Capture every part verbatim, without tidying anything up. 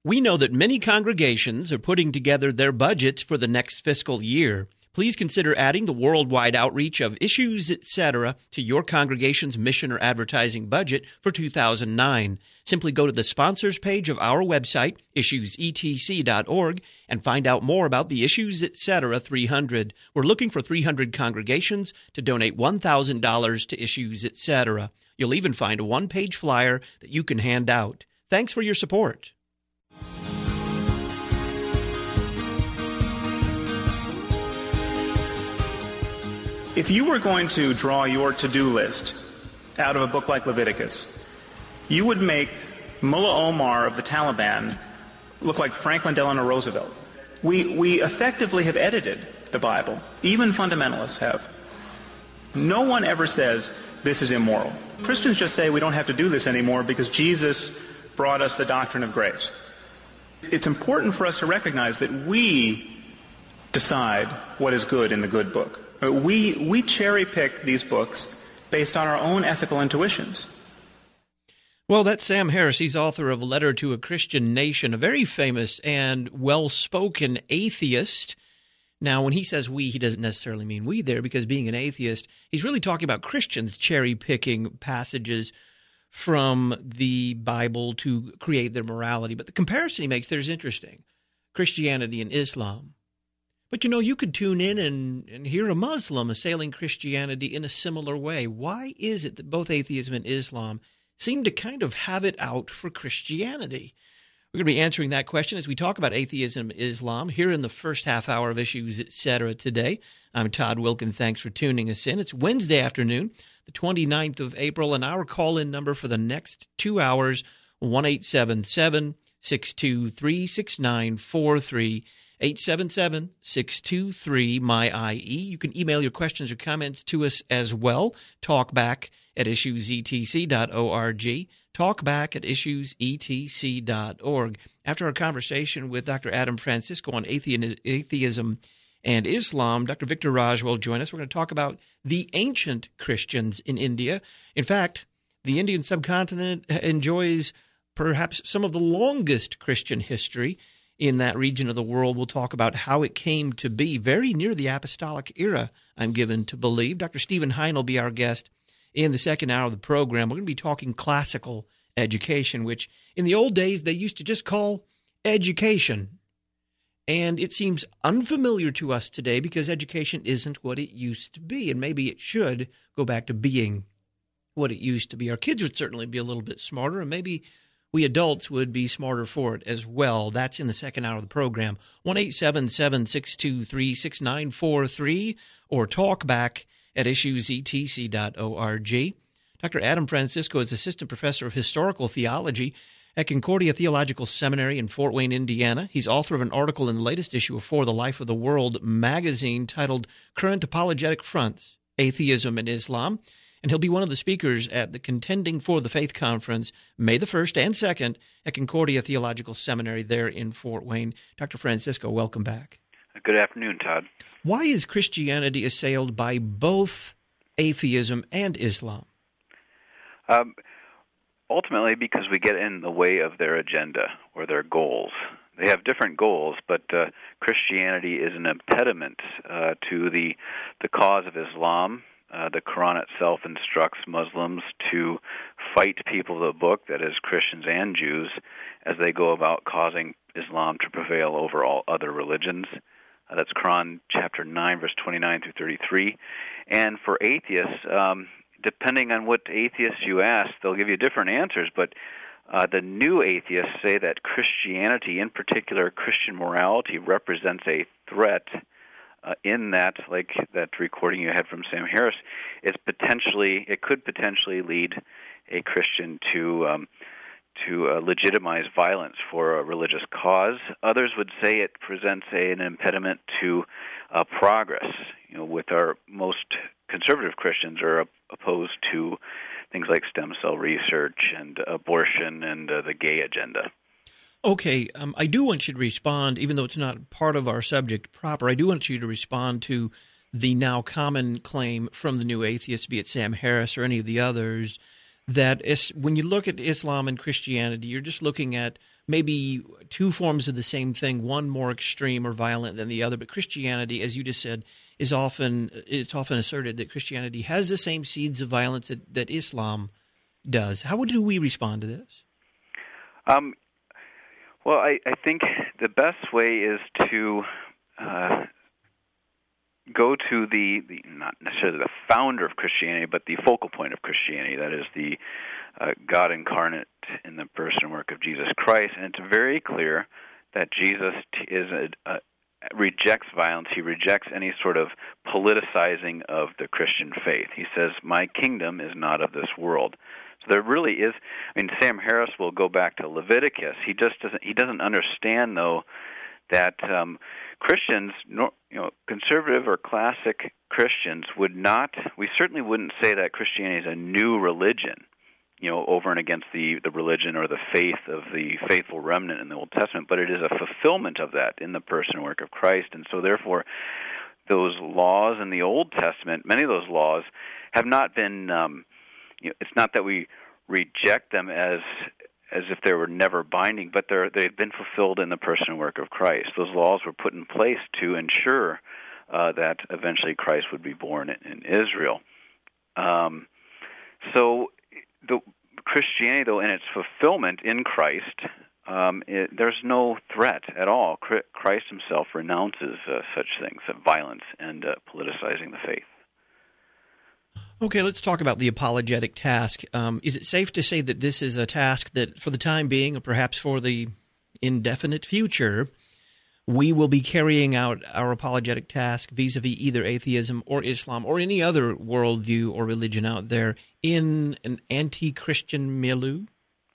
We know that many congregations are putting together their budgets for the next fiscal year. Please consider adding the worldwide outreach of Issues, et cetera to your congregation's mission or advertising budget for two thousand nine. Simply go to the sponsors page of our website, issues e t c dot org, and find out more about the Issues, et cetera three hundred. We're looking for three hundred congregations to donate one thousand dollars to Issues, et cetera. You'll even find a one-page flyer that you can hand out. Thanks for your support. If you were going to draw your to-do list out of a book like Leviticus, you would make Mullah Omar of the Taliban look like Franklin Delano Roosevelt. We, we effectively have edited the Bible. Even fundamentalists have. No one ever says this is immoral. Christians just say we don't have to do this anymore because Jesus brought us the doctrine of grace. It's important for us to recognize that we decide what is good in the good book. We, we cherry-pick these books based on our own ethical intuitions. Well, that's Sam Harris. He's author of A Letter to a Christian Nation, a very famous and well-spoken atheist. Now, when he says we, he doesn't necessarily mean we there, because being an atheist, he's really talking about Christians cherry-picking passages from the Bible to create their morality. But the comparison he makes there is interesting. Christianity and Islam. But, you know, you could tune in and, and hear a Muslim assailing Christianity in a similar way. Why is it that both atheism and Islam seem to kind of have it out for Christianity? We're going to be answering that question as we talk about atheism and Islam here in the first half hour of Issues, et cetera today. I'm Todd Wilkin. Thanks for tuning us in. It's Wednesday afternoon, the twenty-ninth of April, and our call-in number for the next two hours, one eight seven seven, six two three, six nine four three. eight seven seven, six two three, M Y I E. You can email your questions or comments to us as well. Talkback at issues e t c dot org. Talkback at issues e t c dot org. After our conversation with Doctor Adam Francisco on athe- atheism and Islam, Doctor Victor Raj will join us. We're going to talk about the ancient Christians in India. In fact, the Indian subcontinent enjoys perhaps some of the longest Christian history in that region of the world. We'll talk about how it came to be very near the apostolic era, I'm given to believe. Doctor Stephen Hein will be our guest in the second hour of the program. We're going to be talking classical education, which in the old days they used to just call education. And it seems unfamiliar to us today because education isn't what it used to be, and maybe it should go back to being what it used to be. Our kids would certainly be a little bit smarter, and maybe we adults would be smarter for it as well. That's in the second hour of the program. one eight seven seven, six two three, six nine four three or talkback at issues e t c dot org. Doctor Adam Francisco is Assistant Professor of Historical Theology at Concordia Theological Seminary in Fort Wayne, Indiana. He's author of an article in the latest issue of For the Life of the World magazine titled Current Apologetic Fronts, Atheism and Islam. And he'll be one of the speakers at the Contending for the Faith Conference, May the first and second, at Concordia Theological Seminary there in Fort Wayne. Doctor Francisco, welcome back. Good afternoon, Todd. Why is Christianity assailed by both atheism and Islam? Um, ultimately, because we get in the way of their agenda or their goals. They have different goals, but uh, Christianity is an impediment uh, to the the cause of Islam. Uh, the Quran itself instructs Muslims to fight people of the book, that is, Christians and Jews, as they go about causing Islam to prevail over all other religions. Uh, that's Quran chapter nine, verse twenty-nine through thirty-three. And for atheists, um, depending on what atheists you ask, they'll give you different answers, but uh, the new atheists say that Christianity, in particular Christian morality, represents a threat. Uh, in that, like that recording you had from Sam Harris, it's potentially it could potentially lead a Christian to um, to uh, legitimize violence for a religious cause. Others would say it presents a, an impediment to uh, progress. You know, with our most conservative Christians are opposed to things like stem cell research and abortion and uh, the gay agenda. Okay, um, I do want you to respond, even though it's not part of our subject proper, I do want you to respond to the now common claim from the new atheists, be it Sam Harris or any of the others, that is, when you look at Islam and Christianity, you're just looking at maybe two forms of the same thing, one more extreme or violent than the other. But Christianity, as you just said, is often it's often asserted that Christianity has the same seeds of violence that, that Islam does. How do we respond to this? Um, well, I, I think the best way is to uh, go to the, the not necessarily the founder of Christianity, but the focal point of Christianity. That is the uh, God incarnate in the person and work of Jesus Christ. And it's very clear that Jesus is a, a, rejects violence. He rejects any sort of politicizing of the Christian faith. He says, "My kingdom is not of this world." So there really is. I mean, Sam Harris will go back to Leviticus. He just doesn't. He doesn't understand though that um, Christians, you know, conservative or classic Christians would not, we certainly wouldn't say that Christianity is a new religion, you know, over and against the, the religion or the faith of the faithful remnant in the Old Testament, but it is a fulfillment of that in the person and work of Christ. And so therefore, those laws in the Old Testament, many of those laws have not been, um, you know, it's not that we reject them as as if they were never binding, but they're, they've been fulfilled in the person and work of Christ. Those laws were put in place to ensure uh, that eventually Christ would be born in, in Israel. Um, so the Christianity, though, in its fulfillment in Christ, um, it, there's no threat at all. Christ himself renounces uh, such things, uh, violence and uh, politicizing the faith. Okay, let's talk about the apologetic task. Um, is it safe to say that this is a task that, for the time being, or perhaps for the indefinite future, we will be carrying out our apologetic task vis-a-vis either atheism or Islam or any other worldview or religion out there in an anti-Christian milieu?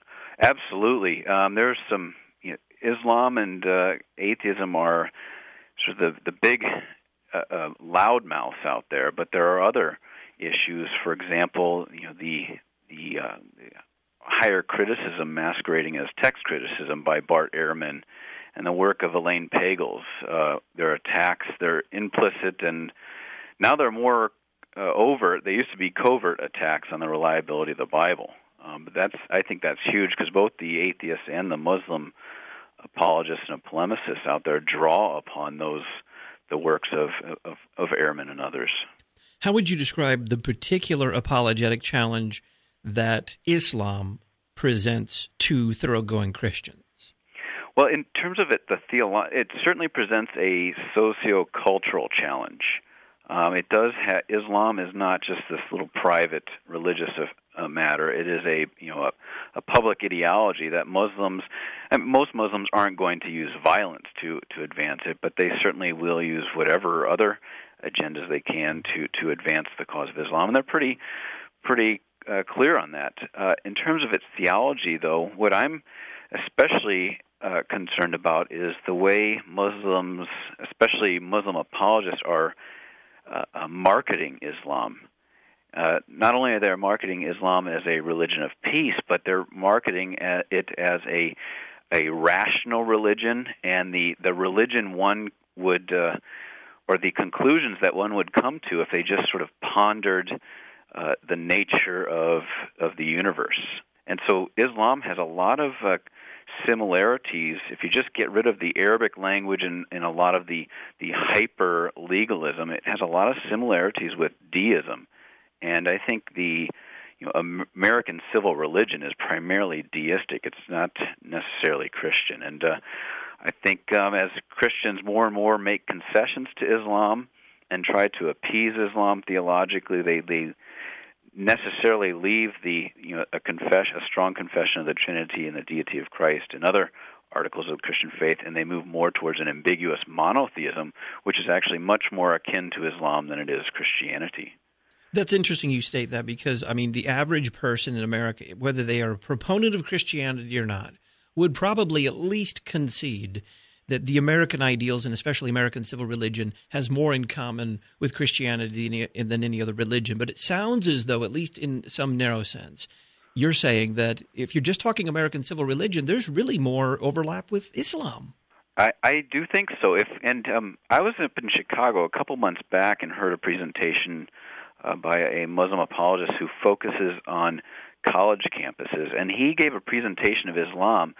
Absolutely. Um, there's some, you know, Islam and uh, atheism are sort of the, the big uh, uh, loudmouths out there, but there are other issues. For example, you know, the the, uh, the higher criticism masquerading as text criticism by Bart Ehrman and the work of Elaine Pagels. Uh, their attacks, they're implicit, and now they're more uh, overt. They used to be covert attacks on the reliability of the Bible. Um, but that's I think that's huge because both the atheists and the Muslim apologists and polemicists out there draw upon those the works of of, of Ehrman and others. How would you describe the particular apologetic challenge that Islam presents to thoroughgoing Christians? Well, in terms of it, the theolo- it certainly presents a socio-cultural challenge. Um, it does. Ha- Islam is not just this little private religious uh, matter. It is a you know a, a public ideology that Muslims, and most Muslims aren't going to use violence to to advance it, but they certainly will use whatever other agendas they can to, to advance the cause of Islam, and they're pretty pretty uh, clear on that. Uh, in terms of its theology, though, what I'm especially uh, concerned about is the way Muslims, especially Muslim apologists, are uh, uh, marketing Islam. Uh, not only are they marketing Islam as a religion of peace, but they're marketing it as a a rational religion, and the, the religion one would uh, or the conclusions that one would come to if they just sort of pondered uh, the nature of of the universe. And so Islam has a lot of uh, similarities. If you just get rid of the Arabic language and, and a lot of the, the hyper-legalism, it has a lot of similarities with deism. And I think the you know, American civil religion is primarily deistic. It's not necessarily Christian. And uh, I think um, as Christians more and more make concessions to Islam and try to appease Islam theologically, they, they necessarily leave the you know a confession, a strong confession of the Trinity and the deity of Christ and other articles of Christian faith, and they move more towards an ambiguous monotheism, which is actually much more akin to Islam than it is Christianity. That's interesting you state that because, I mean, the average person in America, whether they are a proponent of Christianity or not, would probably at least concede that the American ideals, and especially American civil religion, has more in common with Christianity than any other religion. But it sounds as though, at least in some narrow sense, you're saying that if you're just talking American civil religion, there's really more overlap with Islam. I, I do think so. If and um, I was up in Chicago a couple months back and heard a presentation uh, by a Muslim apologist who focuses on college campuses, and he gave a presentation of Islam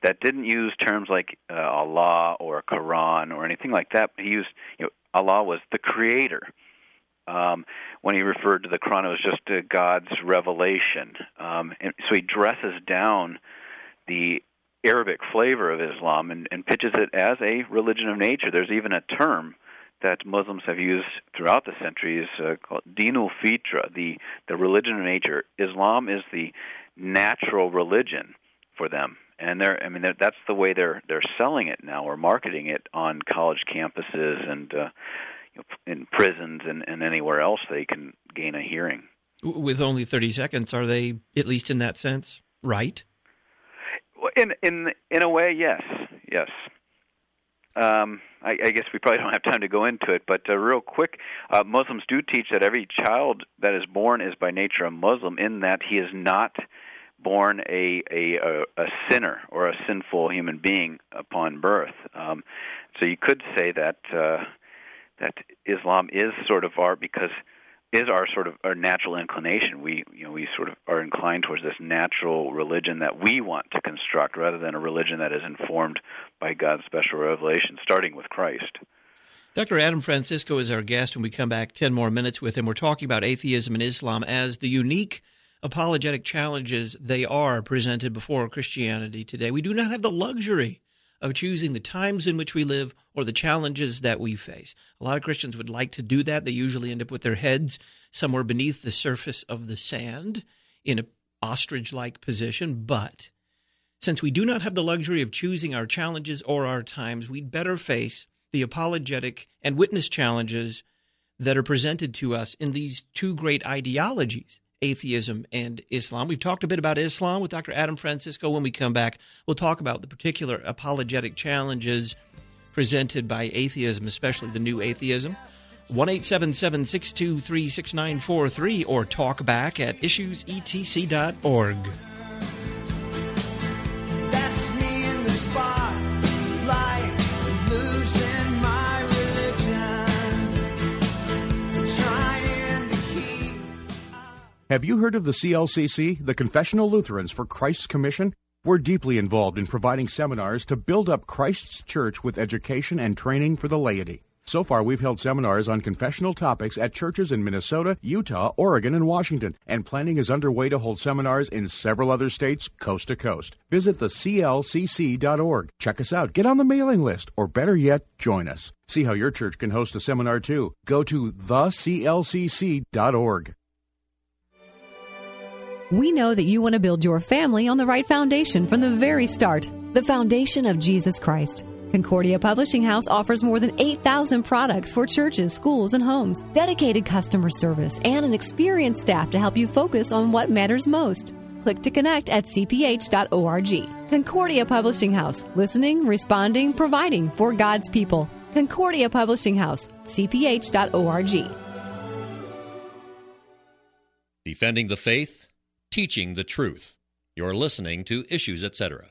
that didn't use terms like uh, Allah or Quran or anything like that. He used, you know, Allah was the creator. Um, when he referred to the Quran, it was just uh, God's revelation. Um, and so he dresses down the Arabic flavor of Islam and, and pitches it as a religion of nature. There's even a term that Muslims have used throughout the centuries uh, called Dinul Fitra, the, the religion of nature. Islam is the natural religion for them. And they're, I mean, they're, that's the way they're they're selling it now, or marketing it on college campuses and uh, you know, in prisons and, and anywhere else they can gain a hearing. With only thirty seconds, are they, at least in that sense, right? In in in a way, yes, yes. Um, I, I guess we probably don't have time to go into it, but uh, real quick, uh, Muslims do teach that every child that is born is by nature a Muslim, in that he is not born a, a a sinner or a sinful human being upon birth. Um, so you could say that uh, that Islam is sort of our because is our sort of our natural inclination. We you know we sort of are inclined towards this natural religion that we want to construct, rather than a religion that is informed by God's special revelation, starting with Christ. Doctor Adam Francisco is our guest, and we come back ten more minutes with him. We're talking about atheism and Islam as the unique apologetic challenges they are presented before Christianity today. We do not have the luxury of choosing the times in which we live or the challenges that we face. A lot of Christians would like to do that. They usually end up with their heads somewhere beneath the surface of the sand in an ostrich-like position. But since we do not have the luxury of choosing our challenges or our times, we'd better face the apologetic and witness challenges that are presented to us in these two great ideologies, atheism and Islam. We've talked a bit about Islam with Doctor Adam Francisco. When we come back, we'll talk about the particular apologetic challenges presented by atheism, especially the new atheism. one eight seven seven, six two three, six nine four three or talk back at issues e t c dot org. That's me in the spotlight, losing my religion, trying to keep. Have you heard of the C L C C, the Confessional Lutherans for Christ's Commission? We're deeply involved in providing seminars to build up Christ's church with education and training for the laity. So far, we've held seminars on confessional topics at churches in Minnesota, Utah, Oregon, and Washington, and planning is underway to hold seminars in several other states, coast to coast. Visit the C L C C dot org. Check us out, get on the mailing list, or better yet, join us. See how your church can host a seminar too. Go to the C L C C dot org. We know that you want to build your family on the right foundation from the very start, the foundation of Jesus Christ. Concordia Publishing House offers more than eight thousand products for churches, schools, and homes, dedicated customer service, and an experienced staff to help you focus on what matters most. Click to connect at c p h dot org. Concordia Publishing House, listening, responding, providing for God's people. Concordia Publishing House, c p h dot org. Defending the faith, teaching the truth. You're listening to Issues, et cetera.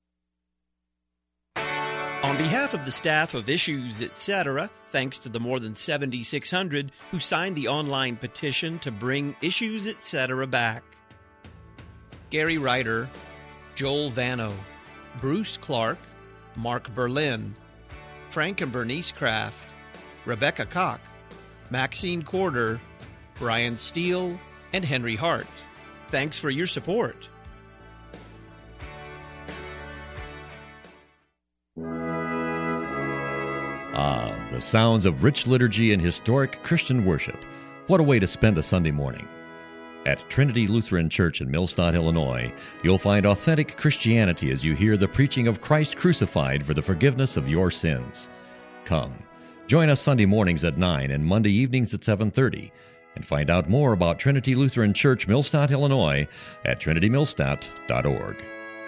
On behalf of the staff of Issues, et cetera, thanks to the more than seventy-six hundred who signed the online petition to bring Issues, et cetera back. Gary Ryder, Joel Vano, Bruce Clark, Mark Berlin, Frank and Bernice Kraft, Rebecca Koch, Maxine Corder, Brian Steele, and Henry Hart. Thanks for your support. Ah, the sounds of rich liturgy and historic Christian worship. What a way to spend a Sunday morning. At Trinity Lutheran Church in Millstadt, Illinois, you'll find authentic Christianity as you hear the preaching of Christ crucified for the forgiveness of your sins. Come, join us Sunday mornings at nine and Monday evenings at seven thirty, and find out more about Trinity Lutheran Church, Millstadt, Illinois at trinity millstadt dot org.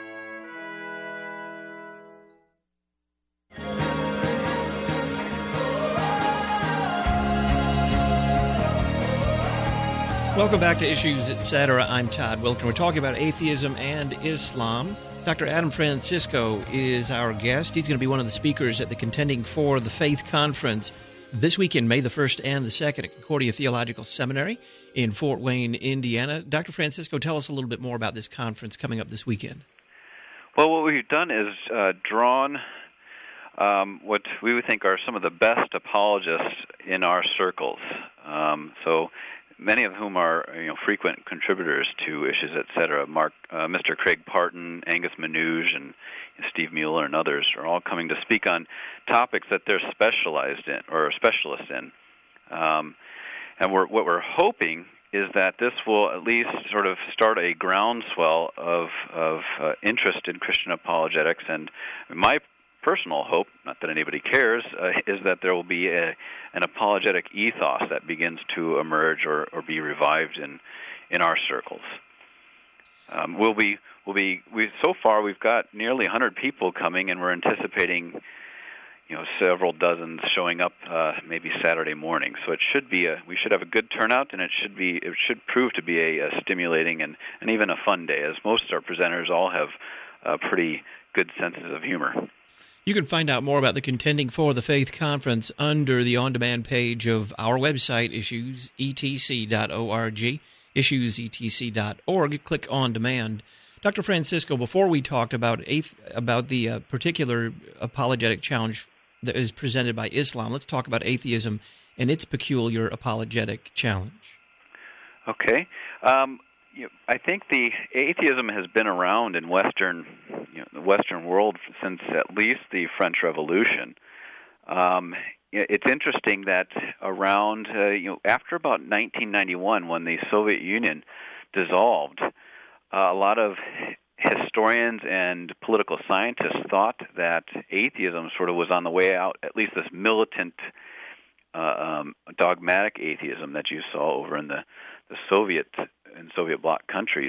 Welcome back to Issues, et cetera. I'm Todd Wilkin. We're talking about atheism and Islam. Doctor Adam Francisco is our guest. He's going to be one of the speakers at the Contending for the Faith Conference this weekend, May the first and the second, at Concordia Theological Seminary in Fort Wayne, Indiana. Doctor Francisco, tell us a little bit more about this conference coming up this weekend. Well, what we've done is uh, drawn um, what we would think are some of the best apologists in our circles. Um, so many of whom are you know frequent contributors to Issues, et cetera. Mark, uh, Mister Craig Parton, Angus Manouge, and Steve Mueller, and others are all coming to speak on topics that they're specialized in or specialists in. Um, and we're, what we're hoping is that this will at least sort of start a groundswell of of uh, interest in Christian apologetics. And my personal hope, not that anybody cares, uh, is that there will be a, an apologetic ethos that begins to emerge or, or be revived in in our circles. Um, we'll be we'll be we so far we've got nearly one hundred people coming, and we're anticipating you know several dozens showing up uh, maybe Saturday morning. So it should be a we should have a good turnout, and it should be it should prove to be a, a stimulating and, and even a fun day, as most of our presenters all have uh, pretty good senses of humor. You can find out more about the Contending for the Faith Conference under the on-demand page of our website, issues e t c dot org, issues e t c dot org. Click on demand. Doctor Francisco, before we talked about eighth, about the uh, particular apologetic challenge that is presented by Islam, let's talk about atheism and its peculiar apologetic challenge. Okay. Um, you know, I think the atheism has been around in Western, you know, the Western world since at least the French Revolution. Um, it's interesting that around, uh, you know, after about nineteen ninety-one, when the Soviet Union dissolved, uh, a lot of historians and political scientists thought that atheism sort of was on the way out, at least this militant, uh, um, dogmatic atheism that you saw over in the, the Soviet in Soviet bloc countries.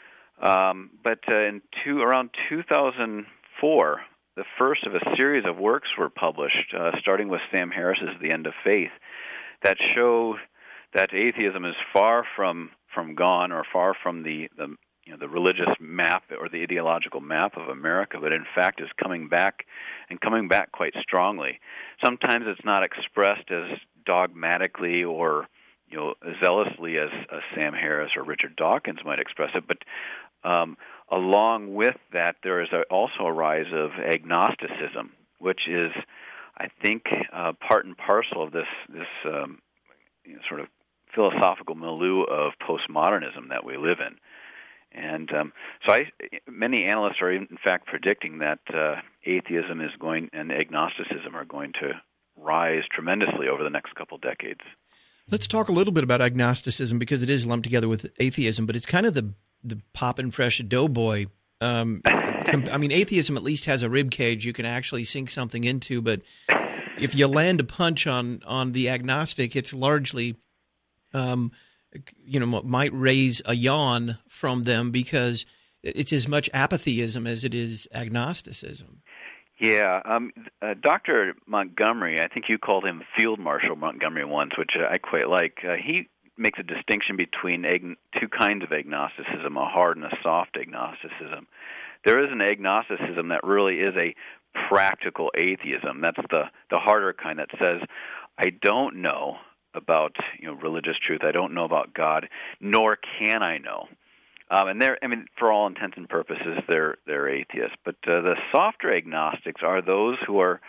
Um, but uh, in two, around two thousand four, the first of a series of works were published, uh, starting with Sam Harris's The End of Faith, that show that atheism is far from from gone or far from the, the you know the religious map or the ideological map of America, but in fact is coming back and coming back quite strongly. Sometimes it's not expressed as dogmatically or you know zealously as, as Sam Harris or Richard Dawkins might express it, but um, along with that, there is a, also a rise of agnosticism, which is, I think, uh, part and parcel of this this um, you know, sort of philosophical milieu of postmodernism that we live in. And um, so I, many analysts are in fact predicting that uh, atheism is going and agnosticism are going to rise tremendously over the next couple decades. Let's talk a little bit about agnosticism because it is lumped together with atheism, but it's kind of the the poppin' fresh doughboy. Um, I mean, atheism at least has a rib cage you can actually sink something into, but if you land a punch on, on the agnostic, it's largely, um, you know, might raise a yawn from them because it's as much apatheism as it is agnosticism. Yeah, um, uh, Doctor Montgomery, I think you called him Field Marshal Montgomery once, which uh, I quite like. Uh, he makes a distinction between ag- two kinds of agnosticism, a hard and a soft agnosticism. There is an agnosticism that really is a practical atheism. That's the, the harder kind that says, I don't know about you know religious truth. I don't know about God, nor can I know. Um, and they're, I mean, for all intents and purposes, they're they're atheists. But uh, the softer agnostics are those who are,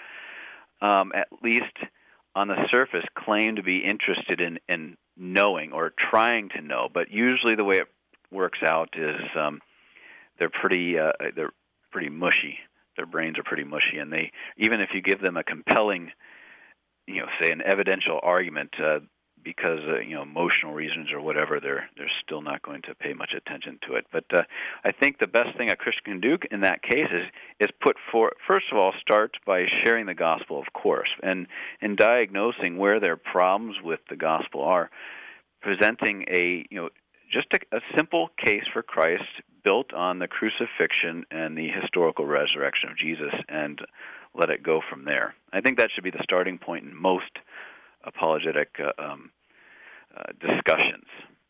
um, at least on the surface, claim to be interested in, in knowing or trying to know. But usually, the way it works out is um, they're pretty uh, they're pretty mushy. Their brains are pretty mushy, and they even if you give them a compelling, you know, say an evidential argument. Uh, because uh, you know emotional reasons or whatever, they're they're still not going to pay much attention to it. But uh, I think the best thing a Christian can do in that case is is put for first of all start by sharing the gospel, of course, and in diagnosing where their problems with the gospel are, presenting a you know just a, a simple case for Christ built on the crucifixion and the historical resurrection of Jesus, and let it go from there. I think that should be the starting point in most apologetic uh, um, uh, discussions.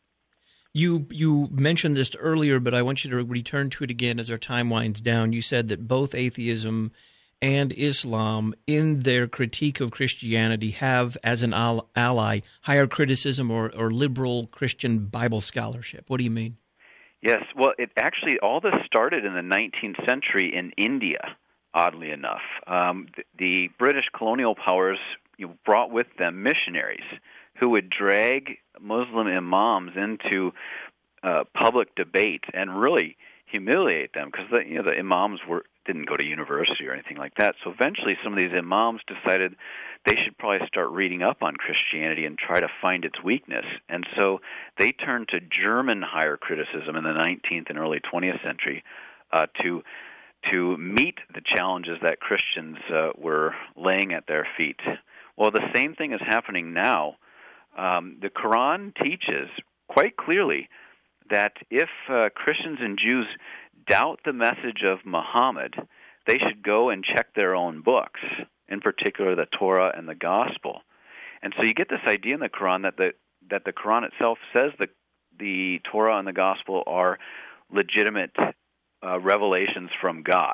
You you mentioned this earlier, but I want you to return to it again as our time winds down. You said that both atheism and Islam, in their critique of Christianity, have as an ally higher criticism or, or liberal Christian Bible scholarship. What do you mean? Yes, well, it actually, all this started in the nineteenth century in India, oddly enough. Um, the, the British colonial powers, you know, brought with them missionaries who would drag Muslim imams into uh, public debate and really humiliate them, because the, you know, the imams were didn't go to university or anything like that. So eventually some of these imams decided they should probably start reading up on Christianity and try to find its weakness. And so they turned to German higher criticism in the nineteenth and early twentieth century uh, to to meet the challenges that Christians uh, were laying at their feet. Well, the same thing is happening now. Um, the Quran teaches quite clearly that if uh, Christians and Jews doubt the message of Muhammad, they should go and check their own books, in particular the Torah and the Gospel. And so you get this idea in the Quran that the that the Quran itself says that the Torah and the Gospel are legitimate uh, revelations from God.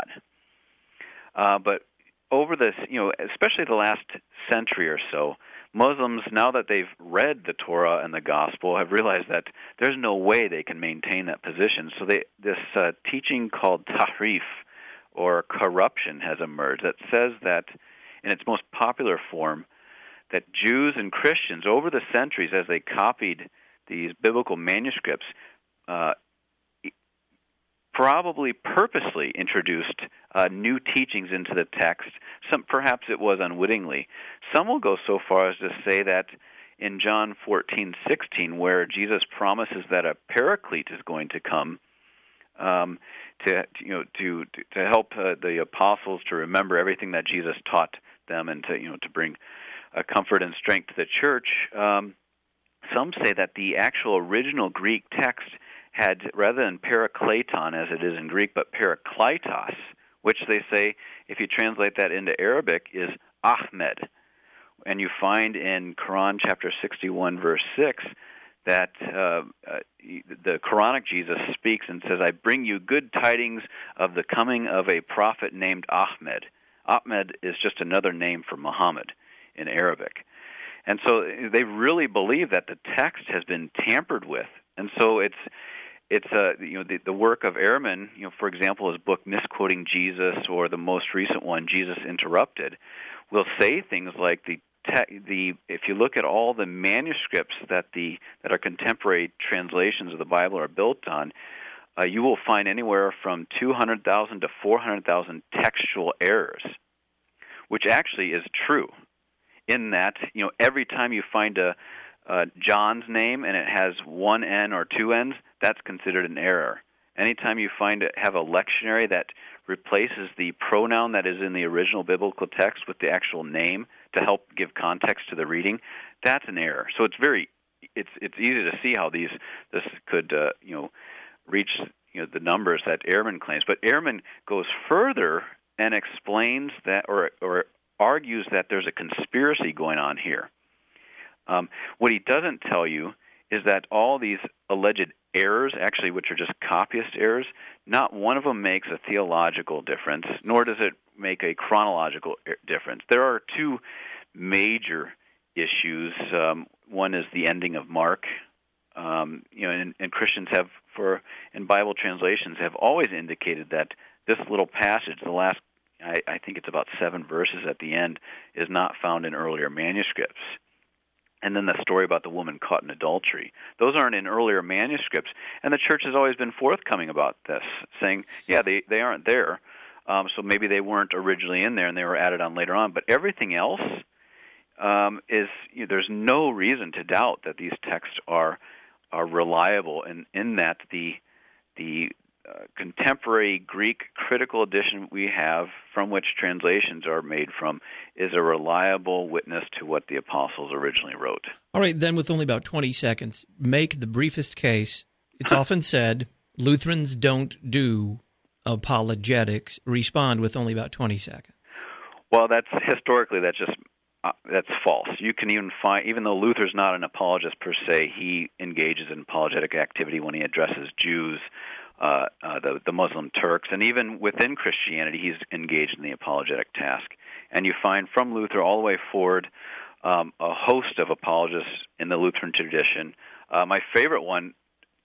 Uh, but over this, you know, especially the last century or so, Muslims, now that they've read the Torah and the Gospel, have realized that there's no way they can maintain that position. So they, this uh, teaching called tahrif, or corruption, has emerged that says that, in its most popular form, that Jews and Christians, over the centuries, as they copied these biblical manuscripts, uh, probably purposely introduced uh, new teachings into the text. Some, perhaps it was unwittingly. Some will go so far as to say that in John fourteen sixteen, where Jesus promises that a paraclete is going to come um, to you know to to help uh, the apostles to remember everything that Jesus taught them, and to you know to bring uh, comfort and strength to the church. Um, some say that the actual original Greek text had, rather than parakleton as it is in Greek, but parakletos, which they say, if you translate that into Arabic, is Ahmed. And you find in Quran chapter sixty-one, verse six, that uh, uh, the Quranic Jesus speaks and says, I bring you good tidings of the coming of a prophet named Ahmed. Ahmed is just another name for Muhammad in Arabic. And so they really believe that the text has been tampered with. And so it's It's uh, you know the, the work of Ehrman, you know, for example, his book Misquoting Jesus, or the most recent one, Jesus Interrupted, will say things like the te- the if you look at all the manuscripts that the that our contemporary translations of the Bible are built on, uh, you will find anywhere from two hundred thousand to four hundred thousand textual errors, which actually is true. In that, you know, every time you find a Uh, John's name and it has one N or two N's, that's considered an error. Anytime you find it, have a lectionary that replaces the pronoun that is in the original biblical text with the actual name to help give context to the reading, that's an error. So it's very, it's it's easy to see how these this could uh, you know reach you know the numbers that Ehrman claims. But Ehrman goes further and explains that, or or argues that there's a conspiracy going on here. Um, what he doesn't tell you is that all these alleged errors, actually, which are just copyist errors, not one of them makes a theological difference, nor does it make a chronological difference. There are two major issues. Um, one is the ending of Mark. Um, you know, and, and Christians have, for in Bible translations, have always indicated that this little passage, the last, I, I think it's about seven verses at the end, is not found in earlier manuscripts. And then the story about the woman caught in adultery. Those aren't in earlier manuscripts. And the church has always been forthcoming about this, saying, yeah, they, they aren't there, um, so maybe they weren't originally in there and they were added on later on. But everything else um, is, you know, there's no reason to doubt that these texts are are reliable, and in that the the uh, contemporary Greek critical edition we have, from which translations are made from, is a reliable witness to what the apostles originally wrote. All right, then, with only about twenty seconds, make the briefest case. It's often said Lutherans don't do apologetics. Respond with only about twenty seconds. Well, that's historically, that's just uh, that's false. You can even find, even though Luther's not an apologist per se, he engages in apologetic activity when he addresses Jews, Uh, uh, the, the Muslim Turks, and even within Christianity, he's engaged in the apologetic task. And you find from Luther all the way forward um, a host of apologists in the Lutheran tradition. Uh, my favorite one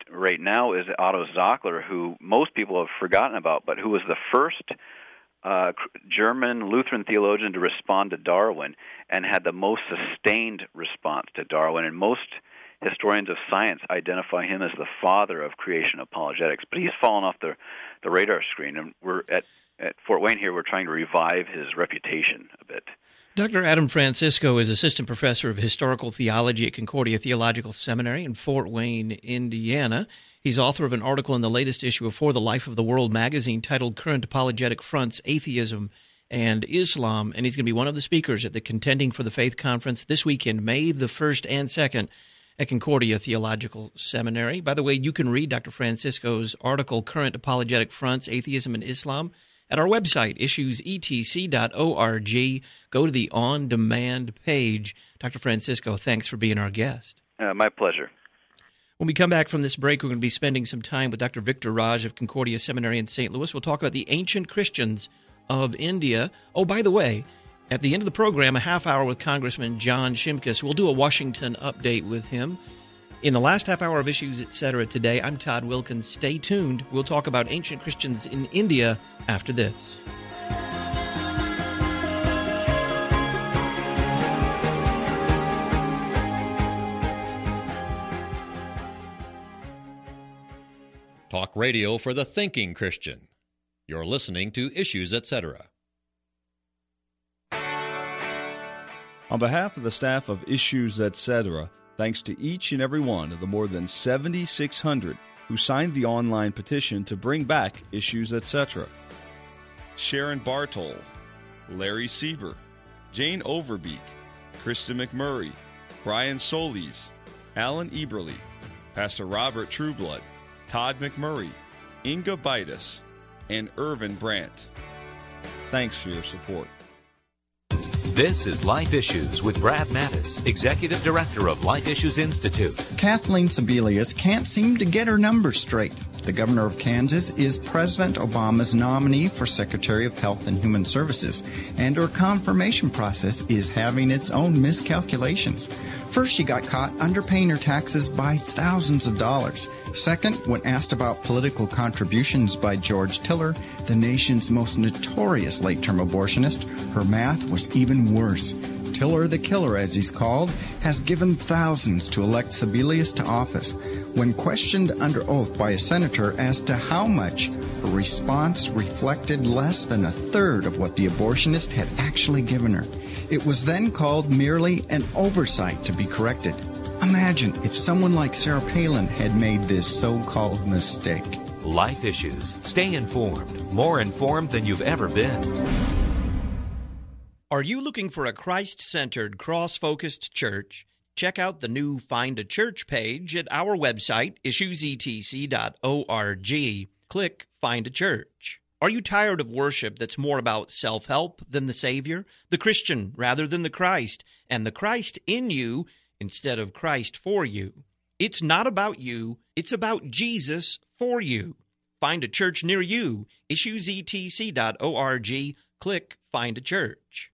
right now is Otto Zockler, who most people have forgotten about, but who was the first uh, German Lutheran theologian to respond to Darwin and had the most sustained response to Darwin. And most historians of science identify him as the father of creation apologetics. But he's fallen off the, the radar screen, and we're at, at Fort Wayne here, we're trying to revive his reputation a bit. Doctor Adam Francisco is Assistant Professor of Historical Theology at Concordia Theological Seminary in Fort Wayne, Indiana. He's author of an article in the latest issue of For the Life of the World magazine titled Current Apologetic Fronts, Atheism and Islam, and he's going to be one of the speakers at the Contending for the Faith Conference this weekend, May the first and second, at Concordia Theological Seminary. By the way, you can read Doctor Francisco's article, Current Apologetic Fronts, Atheism and Islam, at our website, issues e t c dot org. Go to the on-demand page. Doctor Francisco, thanks for being our guest. Uh, my pleasure. When we come back from this break, we're going to be spending some time with Doctor Victor Raj of Concordia Seminary in Saint Louis. We'll talk about the ancient Christians of India. Oh, by the way, at the end of the program, a half hour with Congressman John Shimkus. We'll do a Washington update with him. In the last half hour of Issues, et cetera today, I'm Todd Wilkins. Stay tuned. We'll talk about ancient Christians in India after this. Talk radio for the thinking Christian. You're listening to Issues, et cetera. On behalf of the staff of Issues, et cetera, thanks to each and every one of the more than seventy-six hundred who signed the online petition to bring back Issues, et cetera. Sharon Bartol, Larry Sieber, Jane Overbeek, Krista McMurray, Brian Solis, Alan Eberly, Pastor Robert Trueblood, Todd McMurray, Inga Bitus, and Irvin Brandt. Thanks for your support. This is Life Issues with Brad Mattis, Executive Director of Life Issues Institute. Kathleen Sebelius can't seem to get her numbers straight. The governor of Kansas is President Obama's nominee for Secretary of Health and Human Services, and her confirmation process is having its own miscalculations. First, she got caught underpaying her taxes by thousands of dollars. Second, when asked about political contributions by George Tiller, the nation's most notorious late-term abortionist, her math was even worse. Tiller the Killer, as he's called, has given thousands to elect Sebelius to office. When questioned under oath by a senator as to how much, her response reflected less than a third of what the abortionist had actually given her. It was then called merely an oversight to be corrected. Imagine if someone like Sarah Palin had made this so-called mistake. Life Issues. Stay informed. More informed than you've ever been. Are you looking for a Christ-centered, cross-focused church? Check out the new Find a Church page at our website, issues e t c dot org. Click Find a Church. Are you tired of worship that's more about self-help than the Savior, the Christian rather than the Christ, and the Christ in you instead of Christ for you? It's not about you, it's about Jesus for you. Find a church near you, issues e t c dot org. Click Find a Church.